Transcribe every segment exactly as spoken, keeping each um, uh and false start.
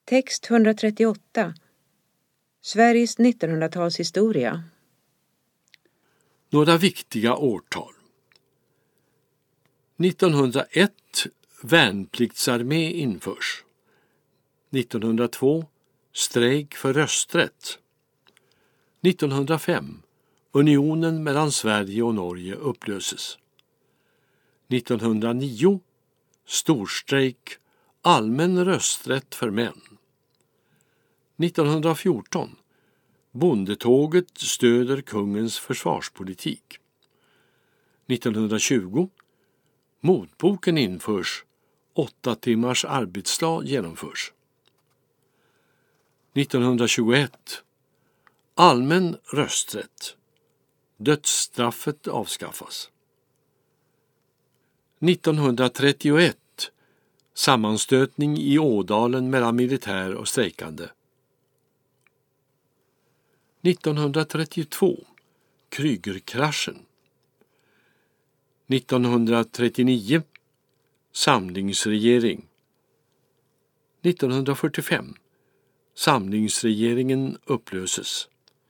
Text etthundratrettioåtta. Sveriges nittonhundratalshistoria. Några viktiga årtal. nittonhundraett värnpliktsarmé införs. nittonhundratvå strejk för rösträtt. nittonhundrafem unionen mellan Sverige och Norge upplöses. nittonhundranio storstrejk, allmän rösträtt för män. nittonhundrafjorton bondetåget stöder kungens försvarspolitik. nittonhundratjugo motboken införs, åtta timmars arbetsdag genomförs. nittonhundratjugoett allmän rösträtt, dödsstraffet avskaffas. nittonhundratrettioett sammanstötning i Ådalen mellan militär och strejkande. nittonhundratrettiotvå Krügerkraschen. nittonhundratrettionio samlingsregering. nittonhundrafyrtiofem samlingsregeringen upplöses.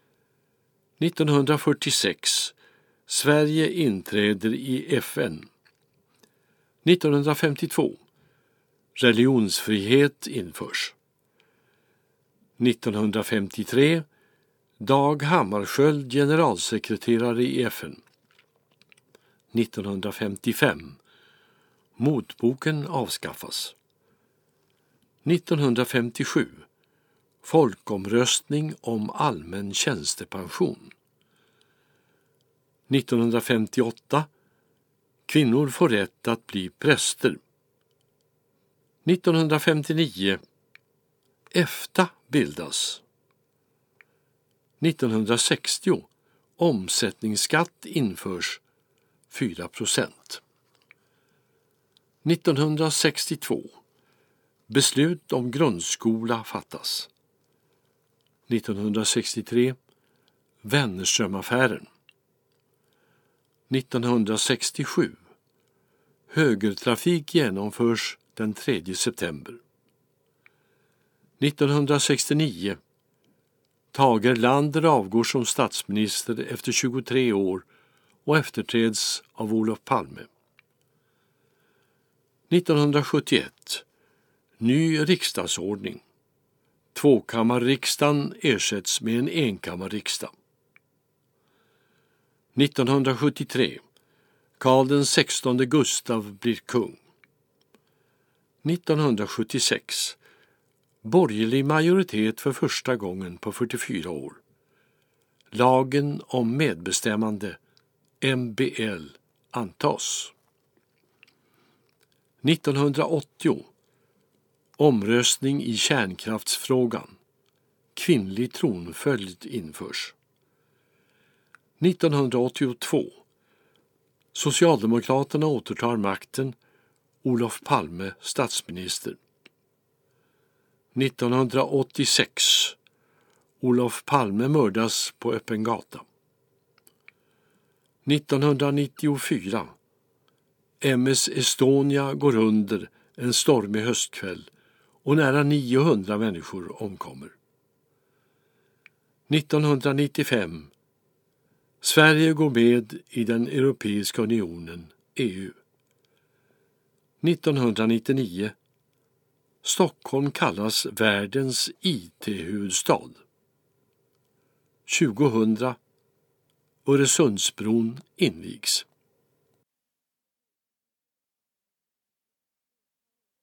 nittonhundrafyrtiosex Sverige inträder i F N. nittonhundrafemtiotvå religionsfrihet införs. nittonhundrafemtiotre Dag Hammarskjöld generalsekreterare i F N. nittonhundrafemtiofem motboken avskaffas. nittonhundrafemtiosju folkomröstning om allmän tjänstepension. nittonhundrafemtioåtta kvinnor får rätt att bli präster. nittonhundrafemtionio EFTA bildas. nittonhundrasextio omsättningsskatt införs, fyra procent. nittonhundrasextiotvå beslut om grundskola fattas. nittonhundrasextiotre Wennerströmaffären. nittonhundrasextiosju högertrafik genomförs den tredje september. nittonhundrasextionio Tage Erlander avgår som statsminister efter tjugotre år och efterträds av Olof Palme. nittonhundrasjuttioett ny riksdagsordning. Tvåkammarriksdagen ersätts med en enkammarriksdag. nittonhundrasjuttiotre Karl den sextonde Gustav blir kung. nittonhundrasjuttiosex borgerlig majoritet för första gången på fyrtiofyra år. Lagen om medbestämmande, M B L, antas. nittonhundraåttio omröstning i kärnkraftsfrågan. Kvinnlig tronföljd införs. nittonhundraåttiotvå Socialdemokraterna återtar makten, Olof Palme statsminister. nittonhundraåttiosex Olof Palme mördas på öppen gata. nittonhundranittiofyra M S Estonia går under en stormig höstkväll och nära niohundra människor omkommer. nittonhundranittiofem Sverige går med i den Europeiska unionen, E U. nittonhundranittionio Stockholm kallas världens I T-huvudstad. tjugohundra Öresundsbron invigs.